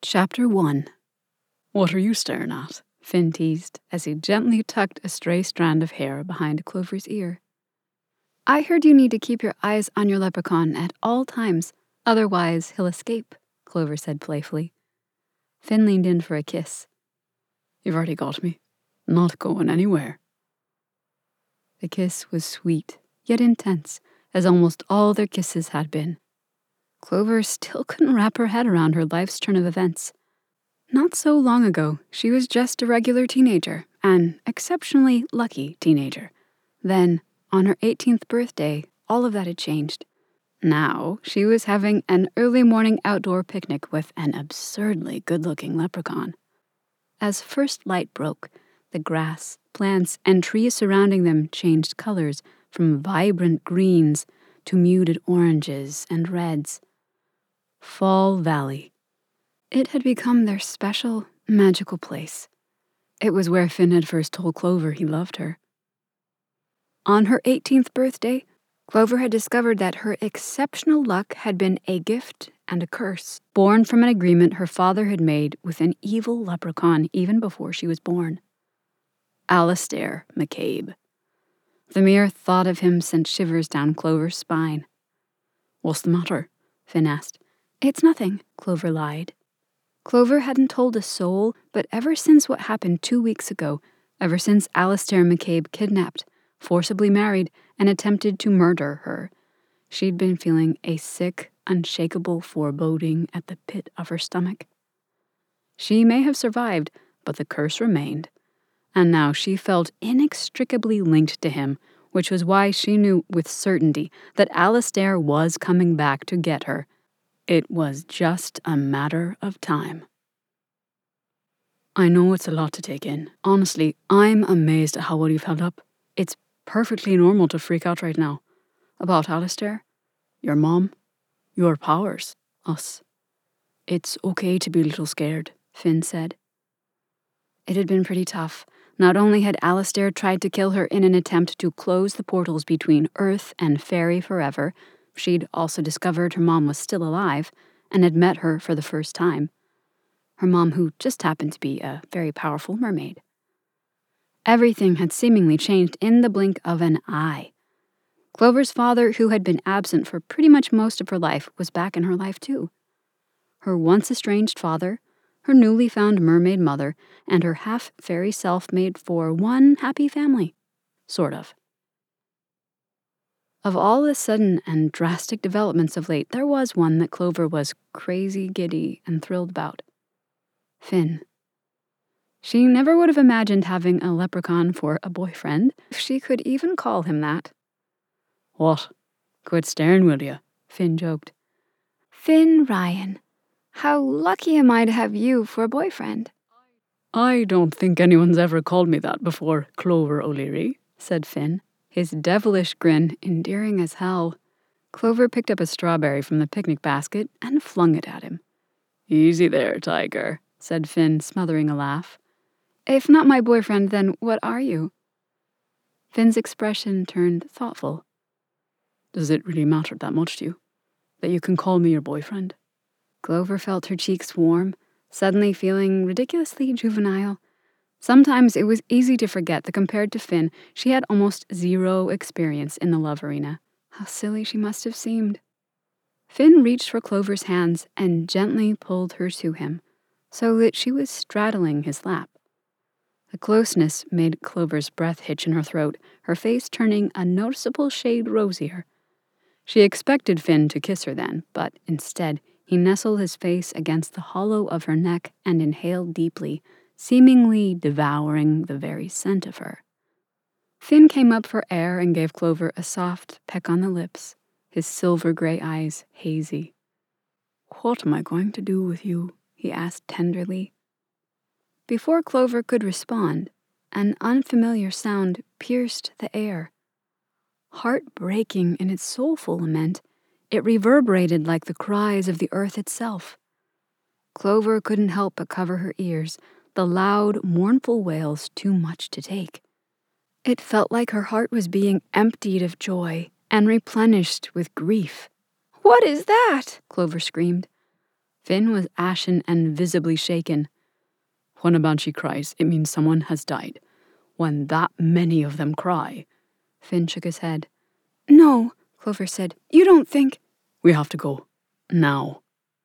Chapter 1. "What are you staring at?" Finn teased as he gently tucked a stray strand of hair behind Clover's ear. "I heard you need to keep your eyes on your leprechaun at all times, otherwise he'll escape," Clover said playfully. Finn leaned in for a kiss. "You've already got me. Not going anywhere." The kiss was sweet, yet intense, as almost all their kisses had been. Clover still couldn't wrap her head around her life's turn of events. Not so long ago, she was just a regular teenager, an exceptionally lucky teenager. Then, on her 18th birthday, all of that had changed. Now, she was having an early morning outdoor picnic with an absurdly good-looking leprechaun. As first light broke, the grass, plants, and trees surrounding them changed colors from vibrant greens to muted oranges and reds. Fall Valley. It had become their special, magical place. It was where Finn had first told Clover he loved her. On her 18th birthday, Clover had discovered that her exceptional luck had been a gift and a curse, born from an agreement her father had made with an evil leprechaun even before she was born. Alistair McCabe. The mere thought of him sent shivers down Clover's spine. "What's the matter?" Finn asked. "It's nothing," Clover lied. Clover hadn't told a soul, but ever since what happened 2 weeks ago, ever since Alistair McCabe kidnapped, forcibly married, and attempted to murder her, she'd been feeling a sick, unshakable foreboding at the pit of her stomach. She may have survived, but the curse remained, and now she felt inextricably linked to him, which was why she knew with certainty that Alistair was coming back to get her. It was just a matter of time. "I know it's a lot to take in. Honestly, I'm amazed at how well you've held up. It's perfectly normal to freak out right now. About Alistair, your mom, your powers, us. It's okay to be a little scared," Finn said. It had been pretty tough. Not only had Alistair tried to kill her in an attempt to close the portals between Earth and Fairy forever, she'd also discovered her mom was still alive and had met her for the first time. Her mom, who just happened to be a very powerful mermaid. Everything had seemingly changed in the blink of an eye. Clover's father, who had been absent for pretty much most of her life, was back in her life too. Her once estranged father, her newly found mermaid mother, and her half-fairy self made for one happy family. Sort of. Of all the sudden and drastic developments of late, there was one that Clover was crazy giddy and thrilled about. Finn. She never would have imagined having a leprechaun for a boyfriend, if she could even call him that. "What? Quit staring, will you?" Finn joked. "Finn Ryan, how lucky am I to have you for a boyfriend?" "I don't think anyone's ever called me that before, Clover O'Leary," said Finn, his devilish grin endearing as hell. Clover picked up a strawberry from the picnic basket and flung it at him. "Easy there, tiger," said Finn, smothering a laugh. "If not my boyfriend, then what are you?" Finn's expression turned thoughtful. "Does it really matter that much to you? That you can call me your boyfriend?" Clover felt her cheeks warm, suddenly feeling ridiculously juvenile. Sometimes it was easy to forget that compared to Finn, she had almost zero experience in the love arena. How silly she must have seemed. Finn reached for Clover's hands and gently pulled her to him, so that she was straddling his lap. The closeness made Clover's breath hitch in her throat, her face turning a noticeable shade rosier. She expected Finn to kiss her then, but instead he nestled his face against the hollow of her neck and inhaled deeply, seemingly devouring the very scent of her. Finn came up for air and gave Clover a soft peck on the lips, his silver-gray eyes hazy. "What am I going to do with you?" he asked tenderly. Before Clover could respond, an unfamiliar sound pierced the air. Heartbreaking in its soulful lament, it reverberated like the cries of the earth itself. Clover couldn't help but cover her ears, the loud, mournful wails too much to take. It felt like her heart was being emptied of joy and replenished with grief. "What is that?" Clover screamed. Finn was ashen and visibly shaken. When a banshee cries, it means someone has died. When that many of them cry. Finn shook his head. No, Clover said. You don't think... We have to go. Now.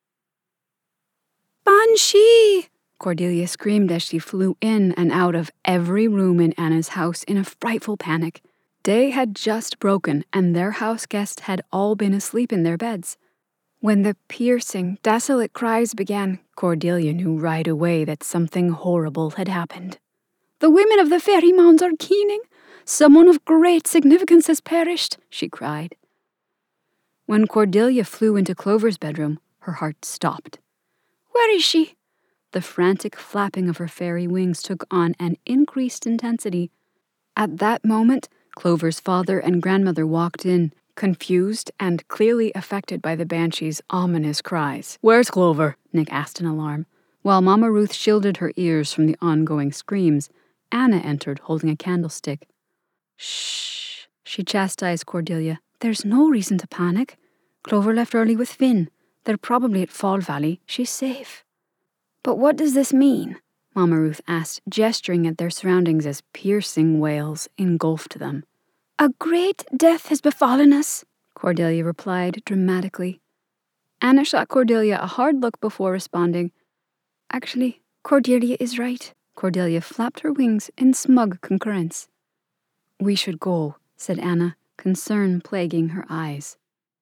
Banshee! Cordelia screamed as she flew in and out of every room in Anna's house in a frightful panic. Day had just broken, and their house guests had all been asleep in their beds. When the piercing, desolate cries began, Cordelia knew right away that something horrible had happened. The women of the fairy mounds are keening. Someone of great significance has perished, she cried. When Cordelia flew into Clover's bedroom, her heart stopped. Where is she? The frantic flapping of her fairy wings took on an increased intensity. At that moment, Clover's father and grandmother walked in, confused and clearly affected by the banshee's ominous cries. Where's Clover? Nick asked in alarm. While Mama Ruth shielded her ears from the ongoing screams, Anna entered holding a candlestick. Shh, she chastised Cordelia. There's no reason to panic. Clover left early with Finn. They're probably at Fall Valley. She's safe. But what does this mean? Mama Ruth asked, gesturing at their surroundings as piercing wails engulfed them. A great death has befallen us, Cordelia replied dramatically. Anna shot Cordelia a hard look before responding. Actually, Cordelia is right. Cordelia flapped her wings in smug concurrence. We should go, said Anna, concern plaguing her eyes.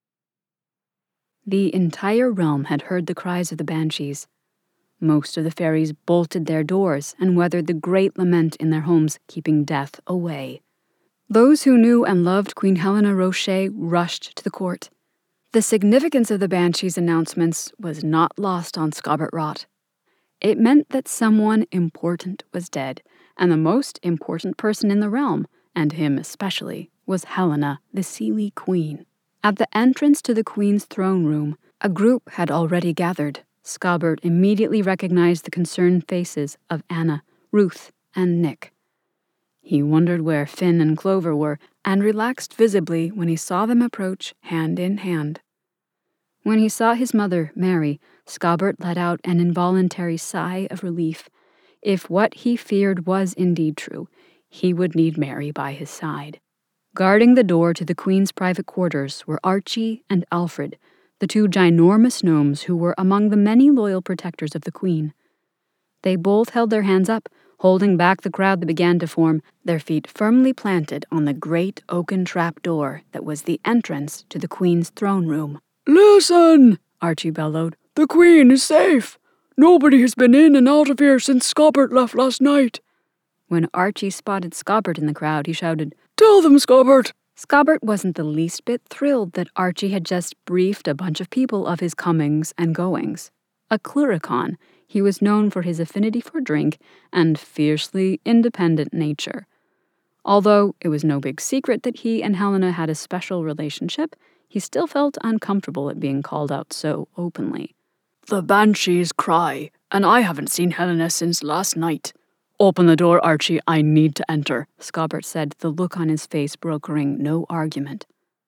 The entire realm had heard the cries of the banshees. Most of the fairies bolted their doors and weathered the great lament in their homes, keeping death away. Those who knew and loved Queen Helena Roche rushed to the court. The significance of the banshees' announcements was not lost on Scobbart Rot. It meant that someone important was dead, and the most important person in the realm, and him especially, was Helena, the Seelie Queen. At the entrance to the Queen's throne room, a group had already gathered. Scobbart immediately recognized the concerned faces of Anna, Ruth, and Nick. He wondered where Finn and Clover were, and relaxed visibly when he saw them approach hand in hand. When he saw his mother, Mary, Scobbart let out an involuntary sigh of relief. If what he feared was indeed true, he would need Mary by his side. Guarding the door to the Queen's private quarters were Archie and Alfred, the two ginormous gnomes who were among the many loyal protectors of the Queen. They both held their hands up, holding back the crowd that began to form, their feet firmly planted on the great oaken trap door that was the entrance to the Queen's throne room. Listen, Archie bellowed. The Queen is safe. Nobody has been in and out of here since Scobbart left last night. When Archie spotted Scobbart in the crowd, he shouted, Tell them, Scobbart! Scobbart wasn't the least bit thrilled that Archie had just briefed a bunch of people of his comings and goings. A Cluricon, he was known for his affinity for drink and fiercely independent nature. Although it was no big secret that he and Helena had a special relationship, he still felt uncomfortable at being called out so openly. The banshees cry, and I haven't seen Helena since last night. Open the door, Archie, I need to enter, Scobbart said, the look on his face brokering no argument.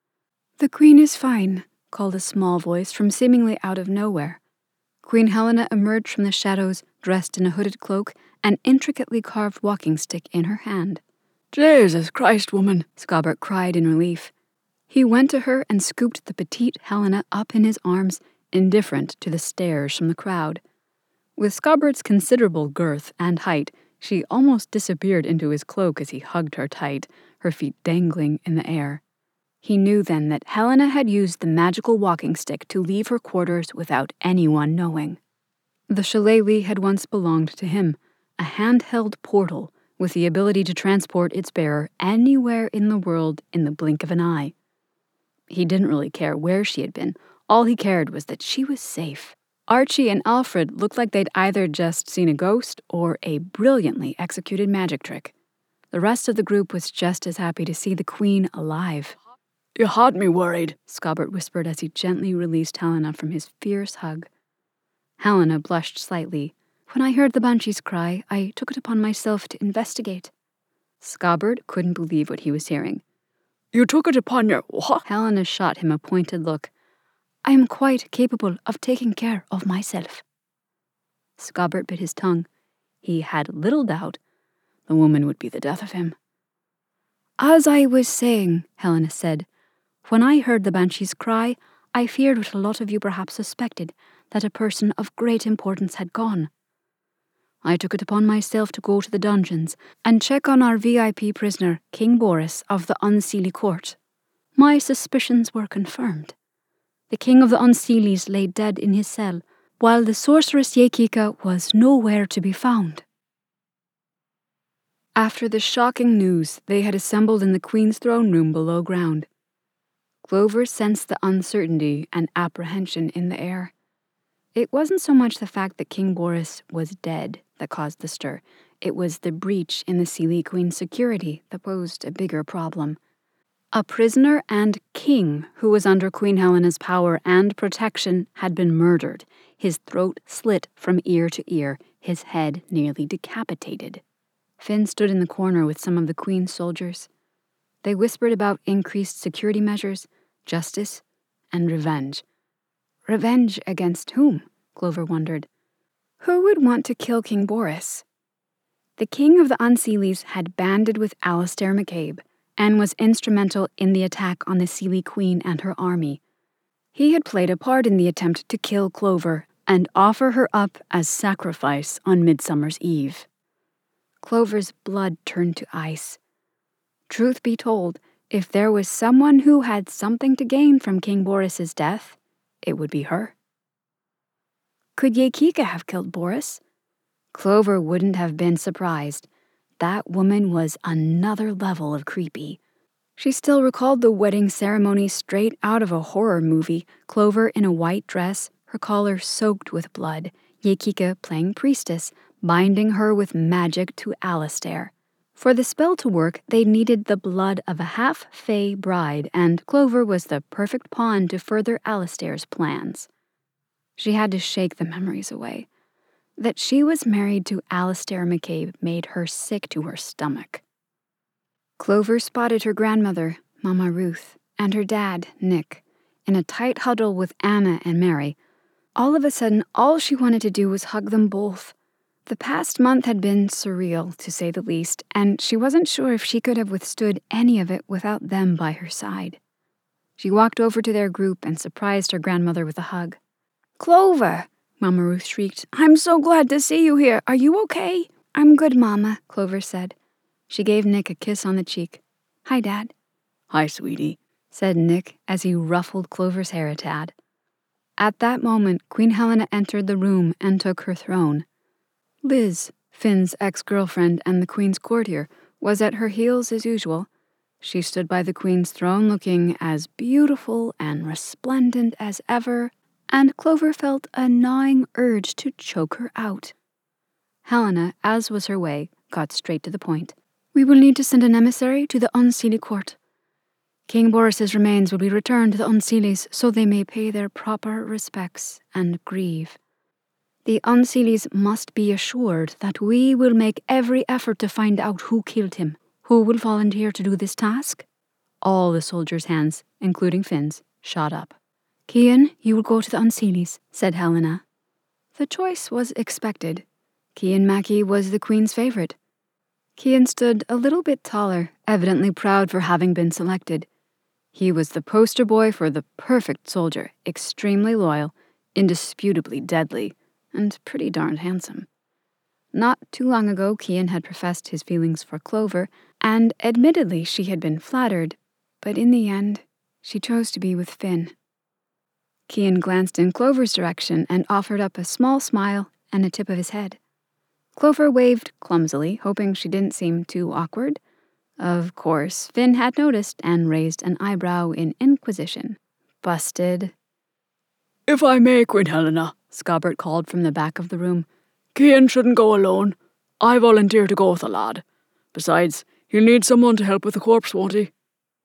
The Queen is fine, called a small voice from seemingly out of nowhere. Queen Helena emerged from the shadows, dressed in a hooded cloak, an intricately carved walking stick in her hand. Jesus Christ, woman, Scobbart cried in relief. He went to her and scooped the petite Helena up in his arms, indifferent to the stares from the crowd. With Scobbart's considerable girth and height, she almost disappeared into his cloak as he hugged her tight, her feet dangling in the air. He knew then that Helena had used the magical walking stick to leave her quarters without anyone knowing. The shillelagh had once belonged to him, a handheld portal with the ability to transport its bearer anywhere in the world in the blink of an eye. He didn't really care where she had been. All he cared was that she was safe. Archie and Alfred looked like they'd either just seen a ghost or a brilliantly executed magic trick. The rest of the group was just as happy to see the Queen alive. You had me worried, Scobbart whispered as he gently released Helena from his fierce hug. Helena blushed slightly. When I heard the banshees cry, I took it upon myself to investigate. Scobbart couldn't believe what he was hearing. You took it upon your what? Helena shot him a pointed look. I am quite capable of taking care of myself. Scobbart bit his tongue. He had little doubt the woman would be the death of him. As I was saying, Helena said, when I heard the banshee's cry, I feared what a lot of you perhaps suspected, that a person of great importance had gone. I took it upon myself to go to the dungeons and check on our VIP prisoner, King Boris of the Unseelie Court. My suspicions were confirmed. The king of the Unseelies lay dead in his cell, while the sorceress Yekika was nowhere to be found. After the shocking news, they had assembled in the Queen's throne room below ground. Clover sensed the uncertainty and apprehension in the air. It wasn't so much the fact that King Boris was dead that caused the stir. It was the breach in the Seelie Queen's security that posed a bigger problem. A prisoner and king who was under Queen Helena's power and protection had been murdered, his throat slit from ear to ear, his head nearly decapitated. Finn stood in the corner with some of the Queen's soldiers. They whispered about increased security measures, justice, and revenge. Revenge against whom? Clover wondered. Who would want to kill King Boris? The king of the Unseelies had banded with Alistair McCabe and was instrumental in the attack on the Seelie Queen and her army. He had played a part in the attempt to kill Clover and offer her up as sacrifice on Midsummer's Eve. Clover's blood turned to ice. Truth be told, if there was someone who had something to gain from King Boris's death, it would be her. Could Yekika have killed Boris? Clover wouldn't have been surprised. That woman was another level of creepy. She still recalled the wedding ceremony straight out of a horror movie, Clover in a white dress, her collar soaked with blood, Yekika playing priestess, binding her with magic to Alistair. For the spell to work, they needed the blood of a half-fae bride, and Clover was the perfect pawn to further Alistair's plans. She had to shake the memories away. That she was married to Alistair McCabe made her sick to her stomach. Clover spotted her grandmother, Mama Ruth, and her dad, Nick, in a tight huddle with Anna and Mary. All of a sudden, all she wanted to do was hug them both. The past month had been surreal, to say the least, and she wasn't sure if she could have withstood any of it without them by her side. She walked over to their group and surprised her grandmother with a hug. "Clover!" Mama Ruth shrieked. "I'm so glad to see you here. Are you okay?" "I'm good, Mama," Clover said. She gave Nick a kiss on the cheek. "Hi, Dad." "Hi, sweetie," said Nick as he ruffled Clover's hair a tad. At that moment, Queen Helena entered the room and took her throne. Liz, Finn's ex-girlfriend and the Queen's courtier, was at her heels as usual. She stood by the Queen's throne looking as beautiful and resplendent as ever, and Clover felt a gnawing urge to choke her out. Helena, as was her way, got straight to the point. "We will need to send an emissary to the Unseelie Court. King Boris's remains will be returned to the Unseelies so they may pay their proper respects and grieve. The Unseelies must be assured that we will make every effort to find out who killed him. Who will volunteer to do this task?" All the soldiers' hands, including Finn's, shot up. "Cian, you will go to the Unseelies," said Helena. The choice was expected. Cian Mackey was the Queen's favorite. Cian stood a little bit taller, evidently proud for having been selected. He was the poster boy for the perfect soldier, extremely loyal, indisputably deadly, and pretty darned handsome. Not too long ago, Cian had professed his feelings for Clover, and admittedly she had been flattered, but in the end, she chose to be with Finn. Cian glanced in Clover's direction and offered up a small smile and a tip of his head. Clover waved clumsily, hoping she didn't seem too awkward. Of course, Finn had noticed and raised an eyebrow in inquisition. Busted. "If I may, Queen Helena," Scobbart called from the back of the room, "Cian shouldn't go alone. I volunteer to go with the lad. Besides, he'll need someone to help with the corpse, won't he?"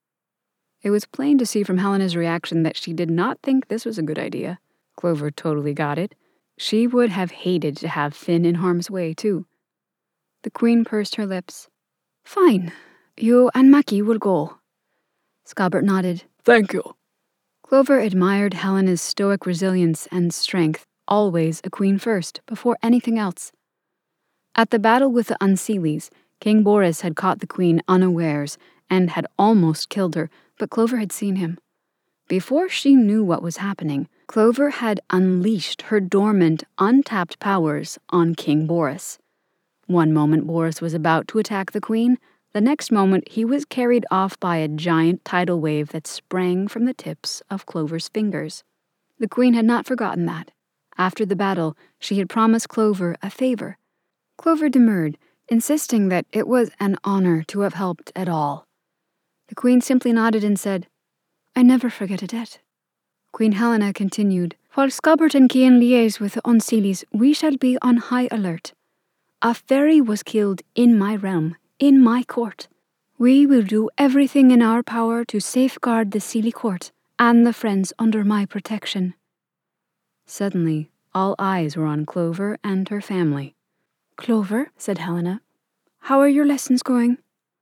It was plain to see from Helena's reaction that she did not think this was a good idea. Clover totally got it. She would have hated to have Finn in harm's way, too. The Queen pursed her lips. "Fine. You and Mackie will go." Scobbart nodded. "Thank you." Clover admired Helena's stoic resilience and strength, always a queen first, before anything else. At the battle with the Unseelies, King Boris had caught the queen unawares and had almost killed her, but Clover had seen him. Before she knew what was happening, Clover had unleashed her dormant, untapped powers on King Boris. One moment Boris was about to attack the queen, the next moment he was carried off by a giant tidal wave that sprang from the tips of Clover's fingers. The queen had not forgotten that. After the battle, she had promised Clover a favor. Clover demurred, insisting that it was an honor to have helped at all. The queen simply nodded and said, "I never forget a debt." Queen Helena continued, "While Scobbart and Cian liaise with the Unseelies, we shall be on high alert. A fairy was killed in my realm, in my court. We will do everything in our power to safeguard the Seelie court and the friends under my protection." Suddenly, all eyes were on Clover and her family. "Clover," said Helena, "how are your lessons going?"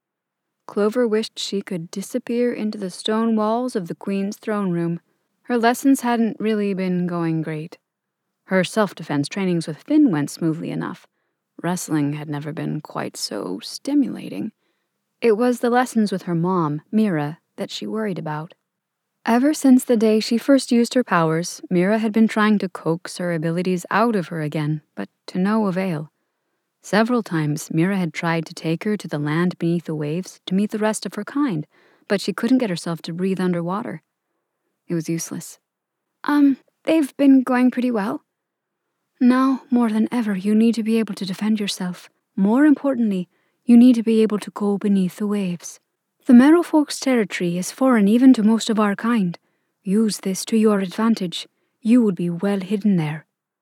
Clover wished she could disappear into the stone walls of the Queen's throne room. Her lessons hadn't really been going great. Her self-defense trainings with Finn went smoothly enough. Wrestling had never been quite so stimulating. It was the lessons with her mom, Mira, that she worried about. Ever since the day she first used her powers, Mira had been trying to coax her abilities out of her again, but to no avail. Several times, Mira had tried to take her to the land beneath the waves to meet the rest of her kind, but she couldn't get herself to breathe underwater. It was useless. They've been going pretty well. Now, more than ever, you need to be able to defend yourself. More importantly, you need to be able to go beneath the waves. The Merrowfolk's territory is foreign even to most of our kind. Use this to your advantage. You would be well hidden there.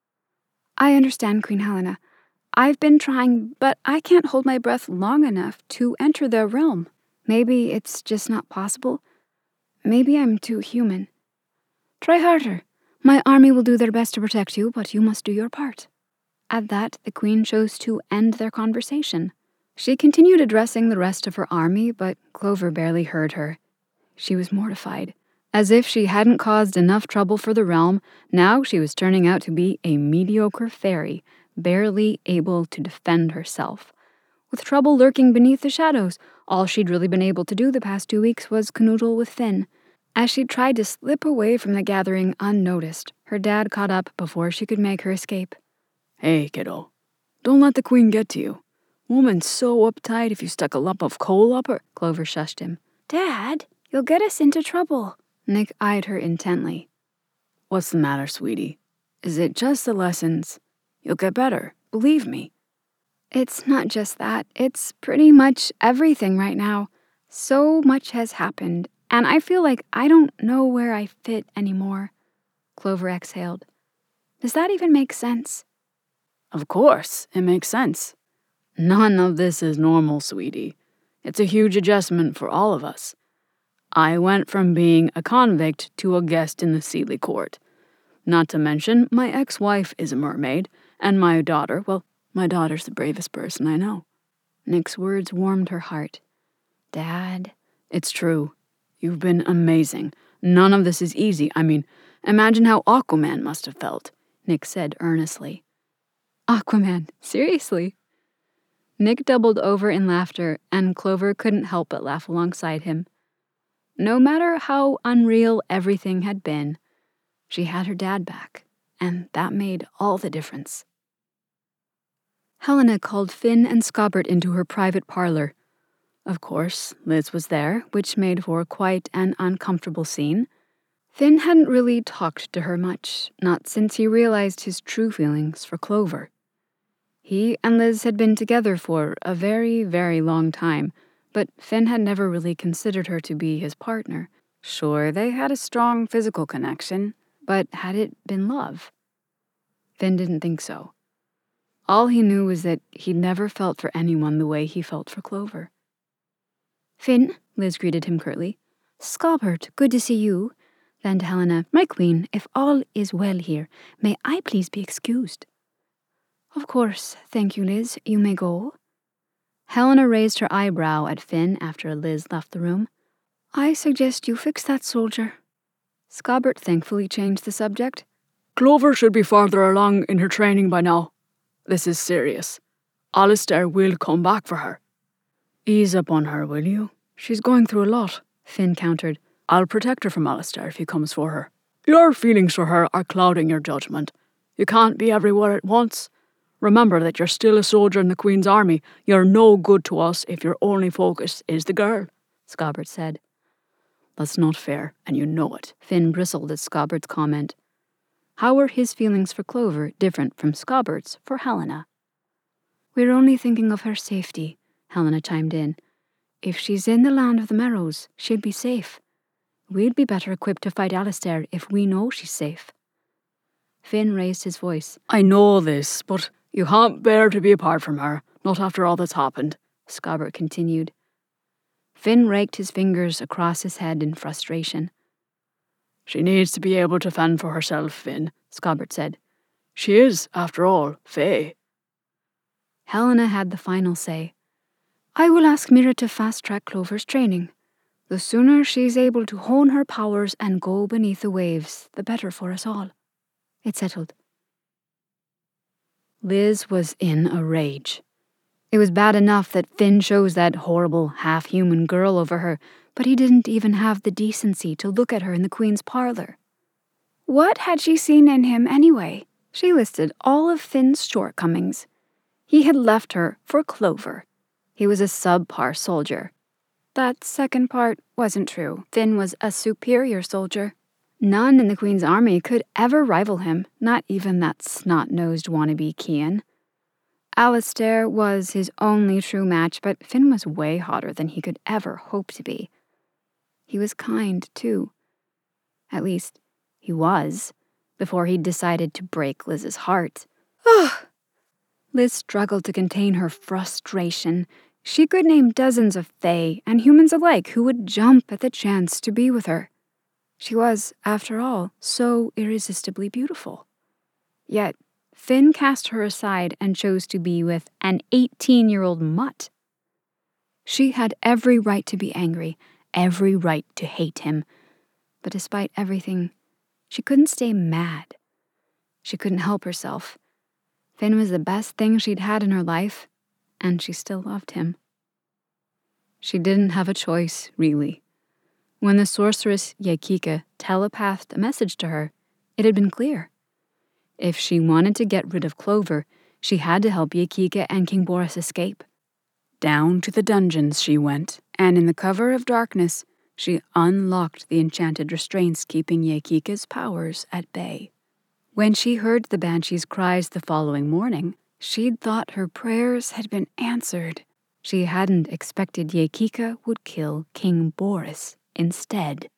I understand, Queen Helena. I've been trying, but I can't hold my breath long enough to enter their realm. Maybe it's just not possible. Maybe I'm too human. Try harder. My army will do their best to protect you, but you must do your part. At that, the queen chose to end their conversation. She continued addressing the rest of her army, but Clover barely heard her. She was mortified. As if she hadn't caused enough trouble for the realm, now she was turning out to be a mediocre fairy, barely able to defend herself. With trouble lurking beneath the shadows, all she'd really been able to do the past 2 weeks was canoodle with Finn. As she tried to slip away from the gathering unnoticed, her dad caught up before she could make her escape. "Hey, kiddo. Don't let the queen get to you. Woman's so uptight if you stuck a lump of coal up her." Clover shushed him. "Dad, you'll get us into trouble." Nick eyed her intently. "What's the matter, sweetie? Is it just the lessons? You'll get better, believe me." "It's not just that. It's pretty much everything right now. So much has happened, and I feel like I don't know where I fit anymore." Clover exhaled. "Does that even make sense?" "Of course, it makes sense. None of this is normal, sweetie. It's a huge adjustment for all of us. I went from being a convict to a guest in the Seelie court. Not to mention, my ex-wife is a mermaid, and my daughter, well, my daughter's the bravest person I know." Nick's words warmed her heart. "Dad." "It's true. You've been amazing. None of this is easy. I mean, imagine how Aquaman must have felt," Nick said earnestly. "Aquaman? Seriously?" Nick doubled over in laughter, and Clover couldn't help but laugh alongside him. No matter how unreal everything had been, she had her dad back, and that made all the difference. Helena called Finn and Scobbart into her private parlor. Of course, Liz was there, which made for quite an uncomfortable scene. Finn hadn't really talked to her much, not since he realized his true feelings for Clover. He and Liz had been together for a very, very long time, but Finn had never really considered her to be his partner. Sure, they had a strong physical connection, but had it been love? Finn didn't think so. All he knew was that he'd never felt for anyone the way he felt for Clover. "Finn," Liz greeted him curtly. "Scobbart, good to see you." Then to Helena, "My queen, if all is well here, may I please be excused?" "Of course, thank you, Liz. You may go." Helena raised her eyebrow at Finn after Liz left the room. "I suggest you fix that soldier." Scobbert thankfully changed the subject. Clover should be farther along in her training by now. This is serious. Alistair will come back for her. Ease up on her, will you? She's going through a lot, Finn countered. I'll protect her from Alistair if he comes for her. Your feelings for her are clouding your judgment. You can't be everywhere at once. Remember that you're still a soldier in the Queen's army. You're no good to us if your only focus is the girl, Scobbert said. That's not fair, and you know it. Finn bristled at Scobbert's comment. How were his feelings for Clover different from Scobbert's for Helena? We're only thinking of her safety, Helena chimed in. If she's in the land of the Merrows, she'll be safe. We'd be better equipped to fight Alistair if we know she's safe. Finn raised his voice. I know this, but you can't bear to be apart from her, not after all that's happened, Scobbert continued. Finn raked his fingers across his head in frustration. She needs to be able to fend for herself, Finn, Scobbert said. She is, after all, Fae. Helena had the final say. I will ask Mira to fast-track Clover's training. The sooner she's able to hone her powers and go beneath the waves, the better for us all. It settled. Liz was in a rage. It was bad enough that Finn chose that horrible, half-human girl over her, but he didn't even have the decency to look at her in the Queen's parlor. What had she seen in him anyway? She listed all of Finn's shortcomings. He had left her for Clover. He was a subpar soldier. That second part wasn't true. Finn was a superior soldier. None in the Queen's army could ever rival him, not even that snot-nosed wannabe Kian. Alistair was his only true match, but Finn was way hotter than he could ever hope to be. He was kind, too. At least, he was, before he'd decided to break Liz's heart. Ugh! Liz struggled to contain her frustration. She could name dozens of Fae and humans alike who would jump at the chance to be with her. She was, after all, so irresistibly beautiful. Yet, Finn cast her aside and chose to be with an 18-year-old mutt. She had every right to be angry, every right to hate him. But despite everything, she couldn't stay mad. She couldn't help herself. Finn was the best thing she'd had in her life, and she still loved him. She didn't have a choice, really. When the sorceress Yakika telepathed a message to her, it had been clear. If she wanted to get rid of Clover, she had to help Yakika and King Boris escape. Down to the dungeons she went, and in the cover of darkness, she unlocked the enchanted restraints keeping Yakika's powers at bay. When she heard the Banshee's cries the following morning, she'd thought her prayers had been answered. She hadn't expected Yakika would kill King Boris instead.